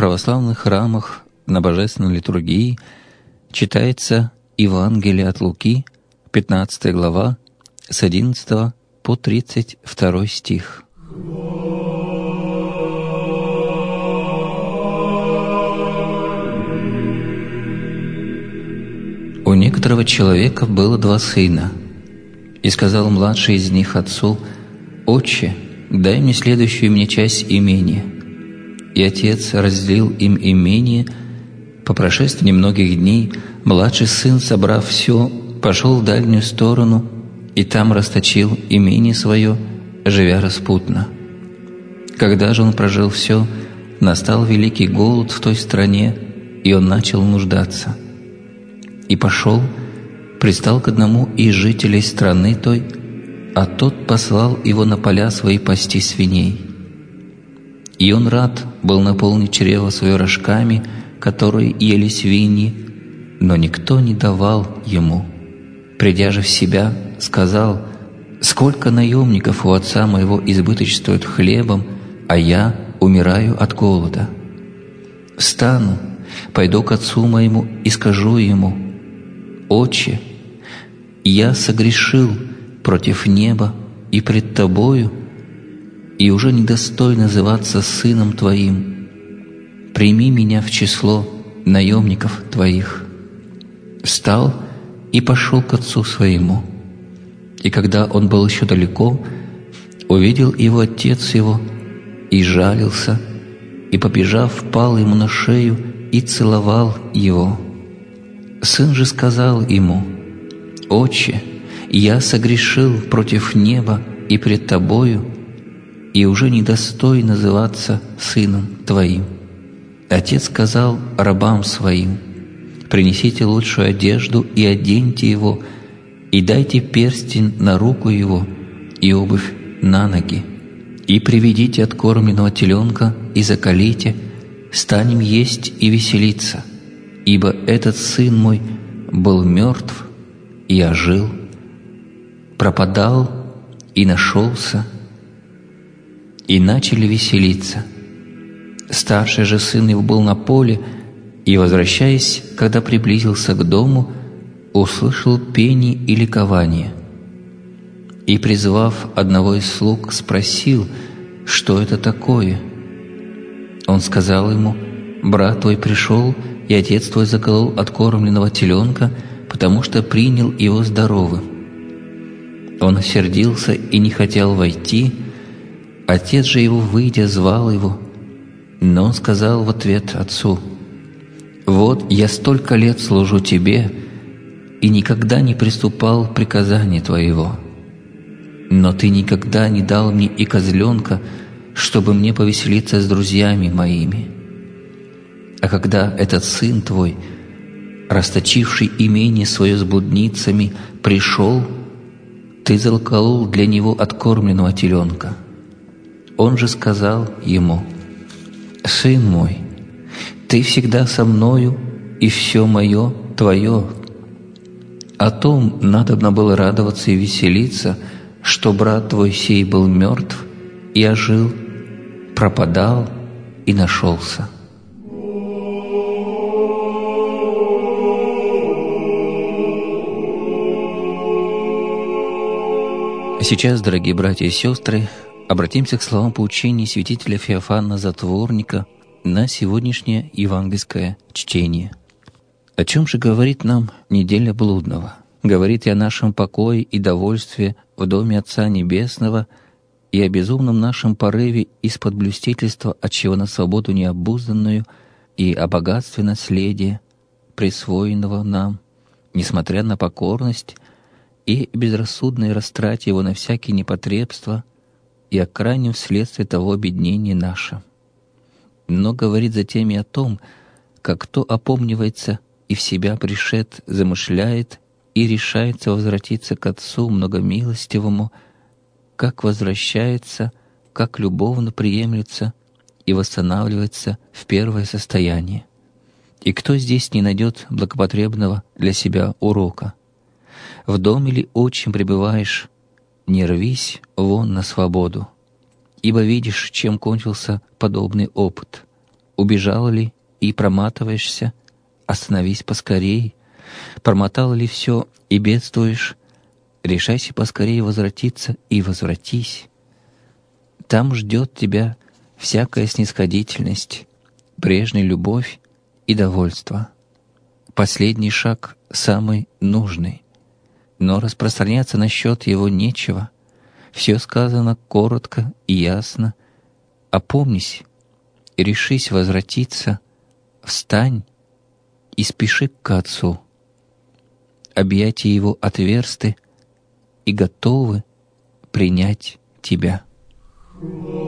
православных храмах на Божественной литургии читается Евангелие от Луки, 15 глава, с 11 по 32 стих. У некоторого человека было 2 сына, и сказал младший из них отцу: «Отче, дай мне следующую мне часть имения». И отец разделил им имение. По прошествии немногих дней младший сын, собрав все, пошел в дальнюю сторону и там расточил имение свое, живя распутно. Когда же он прожил все, настал великий голод в той стране, и он начал нуждаться. И пошел, пристал к одному из жителей страны той, а тот послал его на поля свои пасти свиней. И он рад был наполнить чрево свое рожками, которые ели свиньи, но никто не давал ему. Придя же в себя, сказал: «Сколько наемников у отца моего избыточествуют хлебом, а я умираю от голода. Встану, пойду к отцу моему и скажу ему: Отче, я согрешил против неба и пред Тобою, и уже недостоин называться сыном Твоим. Прими меня в число наемников Твоих». Встал и пошел к отцу своему. И когда он был еще далеко, увидел его отец его и жалился, и, побежав, пал ему на шею и целовал его. Сын же сказал ему: «Отче, я согрешил против неба и пред Тобою, и уже недостоин называться сыном Твоим». Отец сказал рабам своим: «Принесите лучшую одежду и оденьте его, и дайте перстень на руку его и обувь на ноги, и приведите откормленного теленка и заколите, станем есть и веселиться, ибо этот сын мой был мертв и ожил, пропадал и нашелся». И начали веселиться. Старший же сын его был на поле, и, возвращаясь, когда приблизился к дому, услышал пение и ликование. И, призвав одного из слуг, спросил, что это такое. Он сказал ему: «Брат твой пришел, и отец твой заколол откормленного теленка, потому что принял его здоровым». Он осердился и не хотел войти. Отец же его, выйдя, звал его. Но он сказал в ответ отцу: «Вот я столько лет служу тебе, и никогда не приступал к приказанию твоего. Но ты никогда не дал мне и козленка, чтобы мне повеселиться с друзьями моими. А когда этот сын твой, расточивший имение свое с блудницами, пришел, ты заколол для него откормленного теленка». Он же сказал ему: «Сын мой, ты всегда со мною, и все мое твое. О том надобно было радоваться и веселиться, что брат твой сей был мертв и ожил, пропадал и нашелся». Сейчас, дорогие братья и сестры, обратимся к словам поучений святителя Феофана Затворника на сегодняшнее евангельское чтение. О чем же говорит нам неделя блудного? Говорит и о нашем покое и довольстве в доме Отца Небесного, и о безумном нашем порыве из-под блюстительства, отчего на свободу необузданную, и о богатстве наследия, присвоенного нам, несмотря на покорность и безрассудное растрате его на всякие непотребства, и о крайнем следствии того обеднения наше. Но говорит затем и о том, как кто опомнивается и в себя пришед, замышляет и решается возвратиться к Отцу Многомилостивому, как возвращается, как любовно приемлется и восстанавливается в первое состояние. И кто здесь не найдет благопотребного для себя урока? В доме ли отчим пребываешь, не рвись вон на свободу, ибо видишь, чем кончился подобный опыт. Убежал ли и проматываешься? Остановись поскорей. Промотал ли все и бедствуешь? Решайся поскорей возвратиться и возвратись. Там ждет тебя всякая снисходительность, прежняя любовь и довольство. Последний шаг самый нужный, но распространяться насчет его нечего. Все сказано коротко и ясно. Опомнись и решись возвратиться, встань и спеши к Отцу. Объятия Его отверсты и готовы принять тебя.